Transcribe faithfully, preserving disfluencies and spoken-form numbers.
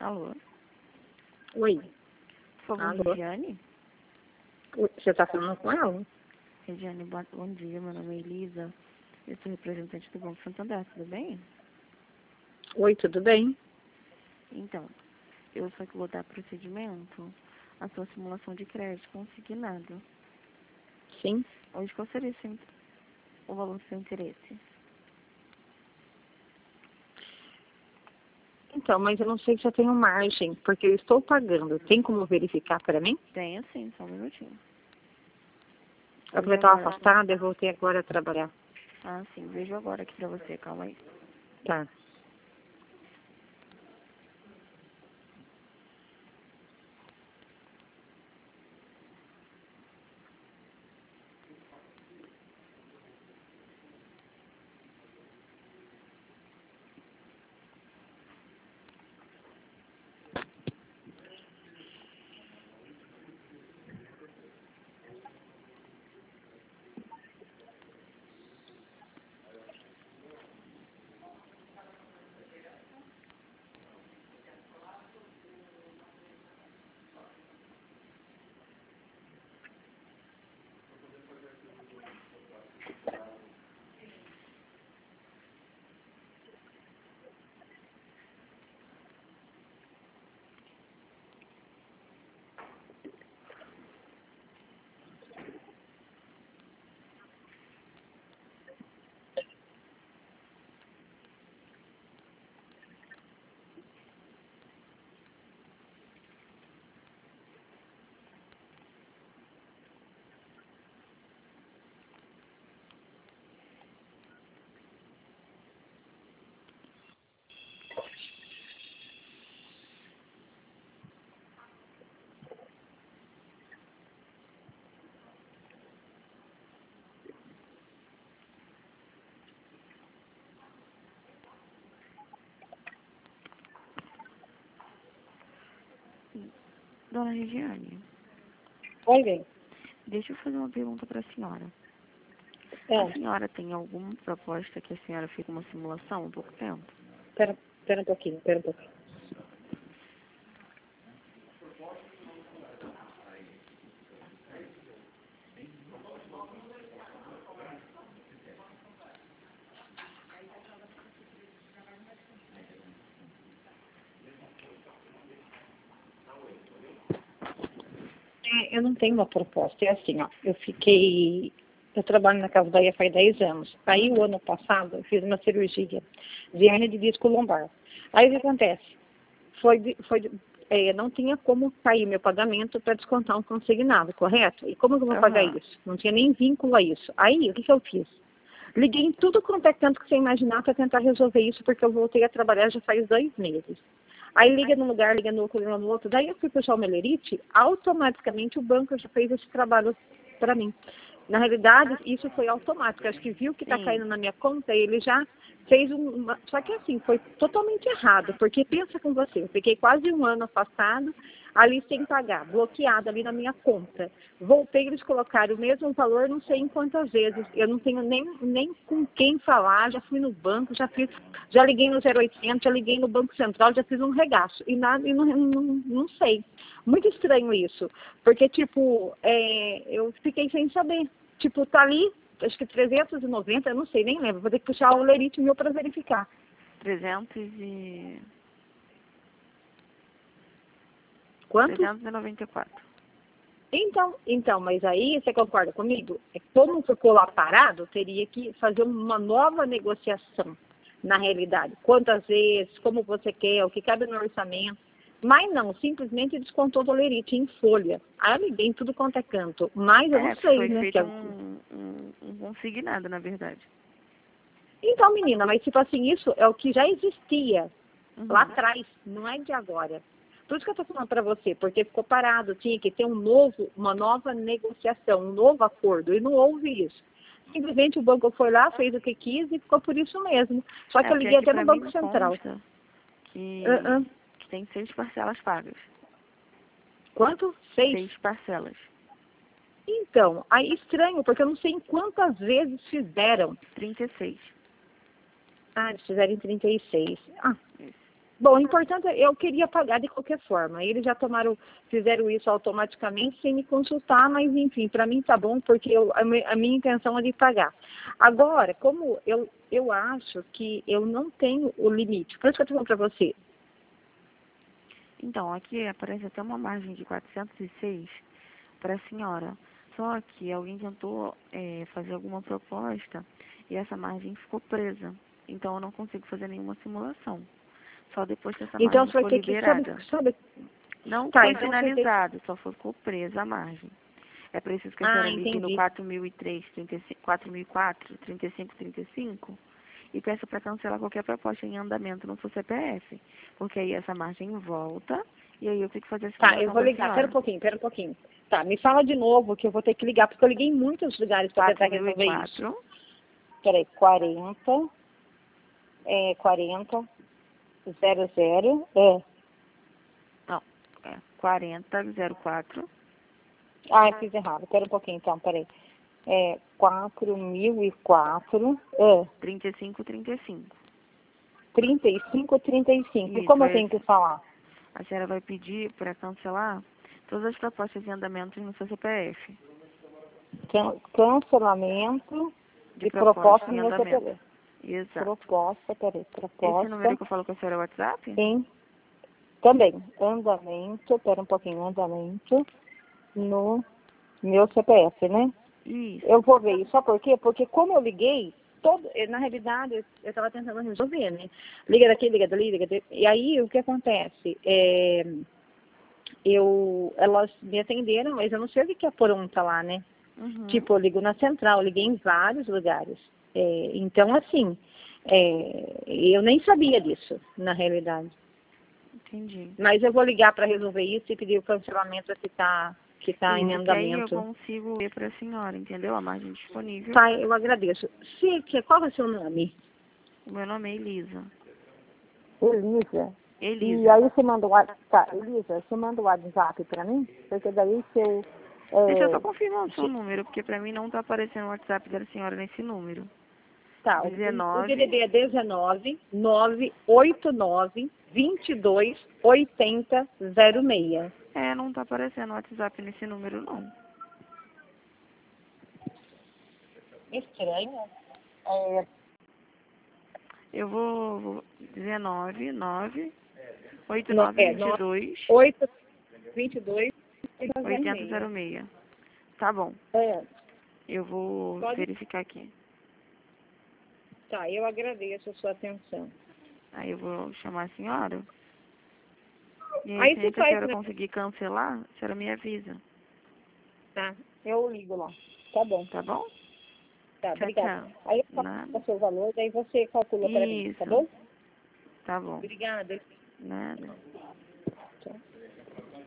Alô? Oi. Por favor, Alô? Regiane? Oi, você tá falando com ela? Regiane, bom bom dia, meu nome é Elisa. Eu sou representante do Banco Santander, tudo bem? Oi, tudo bem? Então, eu só que vou dar procedimento à sua simulação de crédito consignado. Sim. Hoje, qual seria o, seu, o valor do seu interesse? Então, mas eu não sei se eu tenho margem, porque eu estou pagando. Tem como verificar para mim? Tenho sim, só um minutinho. Eu Vejo estava agora. afastada, eu voltei agora a trabalhar. Ah, sim, vejo agora aqui pra você, calma aí. Tá. Dona Regiane, Oi, bem. deixa eu fazer uma pergunta para a senhora. É. A senhora tem alguma proposta que a senhora fez uma simulação há pouco tempo? Pera, pera um pouquinho, pera um pouquinho. É, eu não tenho uma proposta. É assim, ó. Eu fiquei... Eu trabalho na Casa Bahia faz dez anos. Aí, o ano passado, eu fiz uma cirurgia de hernia de disco lombar. Aí, o que acontece? Foi, de- foi, de- é, não tinha como cair meu pagamento para descontar um consignado, correto? E como que eu vou pagar Aham. isso? Não tinha nem vínculo a isso. Aí, o que, que eu fiz? Liguei em tudo quanto é canto que você imaginar para tentar resolver isso, porque eu voltei a trabalhar já faz dois meses. Aí liga num lugar, liga no outro, liga no outro. Daí eu fui puxar o Melerite, automaticamente o banco já fez esse trabalho para mim. Na realidade, isso foi automático. Acho que viu que está Sim. caindo na minha conta, ele já fez um, uma... Só que assim, foi totalmente errado, porque pensa com você, eu fiquei quase um ano afastado, ali sem pagar, bloqueado ali na minha conta. Voltei, eles colocaram o mesmo valor, não sei em quantas vezes. Eu não tenho nem, nem com quem falar, já fui no banco, já fiz, já liguei no zero oitocentos, já liguei no Banco Central, já fiz um regaço. E nada, e não, não, não sei. Muito estranho isso, porque, tipo, é, eu fiquei sem saber. Tipo, tá ali, acho que trezentos e noventa, eu não sei, nem lembro. Vou ter que puxar o lerite meu para verificar. trezentos e... Quanto? trezentos e noventa e quatro. Então, então, mas aí você concorda comigo? É como ficou lá parado, teria que fazer uma nova negociação, na realidade. Quantas vezes, como você quer, o que cabe no orçamento. Mas não, simplesmente descontou do lerite em folha. Aí eu liguei em tudo quanto é canto. Mas eu não É, sei, foi né? Que feito é... um, um, um consignado, na verdade. Então, menina, mas tipo assim, isso é o que já existia Uhum. lá atrás, não é de agora. Por isso que eu estou falando para você, porque ficou parado, tinha que ter um novo, uma nova negociação, um novo acordo, e não houve isso. Simplesmente o banco foi lá, fez o que quis e ficou por isso mesmo. Só que É, eu porque liguei aqui até no pra mim Banco Central. consta Ah, que, ah. que tem seis parcelas pagas. Quanto? Seis? Seis parcelas. Então, aí estranho, porque eu não sei em quantas vezes fizeram. trinta e seis. Ah, eles fizeram em trinta e seis. Ah, Isso. Bom, o importante é eu queria pagar de qualquer forma. Eles já tomaram, fizeram isso automaticamente sem me consultar, mas enfim, para mim tá bom, porque eu, a, mi- a minha intenção é de pagar. Agora, como eu, eu acho que eu não tenho o limite, por isso que eu estou falando para você. Então, aqui aparece até uma margem de quatrocentos e seis para a senhora. Só que alguém tentou é, fazer alguma proposta e essa margem ficou presa. Então, eu não consigo fazer nenhuma simulação. Só depois que essa Então margem você vai for ter que, sabe, liberada. sabe? Não Tá, foi então você vai ter que. finalizado, só ficou presa a margem. É preciso que a Ah, senhora ligue no entendi. quatro mil e três, trinta e cinco, quatro mil e quatro, trinta e cinco trinta e cinco e peça para cancelar qualquer proposta em andamento no seu C P F. Porque aí essa margem volta e aí eu tenho que fazer a Tá, eu simulação vou para a ligar. Pera um senhora. pouquinho, pera um pouquinho. Tá, me fala de novo que eu vou ter que ligar, porque eu liguei em muitos lugares para tentar resolver isso. quatro mil e quatro, Peraí, quarenta, é, quarenta, zero, zero, é. não, é quarenta zero quatro, Ah, eu fiz errado. Pera um pouquinho, então, peraí. É, quatro mil e quatro, é, trinta e cinco trinta e cinco. trinta e cinco, trinta e cinco. E Isso, como eu aí tenho que falar? a senhora vai pedir para cancelar todas as propostas em andamento no seu C P F. Can- Cancelamento De de proposta proposta em no meu andamento. C P F. Exato. Proposta, peraí, Esse número proposta que eu falo com a senhora é o WhatsApp? em, também, andamento, pera um pouquinho, andamento no meu C P F, né? Isso. Eu vou ver isso. Sabe por quê? Porque como eu liguei, todo, eh, na realidade, eu estava tentando resolver, né? Liga daqui, liga dali, liga dali. E aí, o que acontece? É, eu, elas me atenderam, mas eu não sei o que que é pronta lá, né? Uhum. Tipo, eu ligo na central, eu liguei em vários lugares. É, então, assim, é, eu nem sabia disso, na realidade. Entendi. Mas eu vou ligar para resolver isso e pedir o cancelamento que está que tá em Isso, que aí eu andamento. consigo ver para a senhora, entendeu? A margem disponível. Tá, eu agradeço. Se, que, qual é o seu nome? O meu nome é Elisa. Elisa. E Elisa. aí você manda o WhatsApp. Tá, Elisa, você manda o WhatsApp para mim? Porque daí se eu. Deixa eu só É, confirmar o seu se- número, porque para mim não está aparecendo o WhatsApp da senhora nesse número. tá, o, o D D D dezenove. é dezenove, nove oito nove, vinte e dois, oitenta, zero seis. É, não está aparecendo o WhatsApp nesse número, não. Estranho. É, Eu vou, vou dezenove, nove, no, é oitenta e nove, vinte e nove dois, oito vinte e dois, oitenta zero zero seis. Tá bom. seis. É, Eu vou pode. verificar aqui. Tá, eu agradeço a sua atenção. Aí eu vou chamar a senhora. E aí, Aí assim você que a faz, senhora né? conseguir cancelar, a senhora me avisa. Tá, eu ligo lá. Tá bom. Tá bom? Tá, Tchau, obrigada. tchau. Aí eu faço Nada. o seu valor, daí você calcula para mim, tá Isso. bom? Tá bom. Obrigada. Nada. Tchau.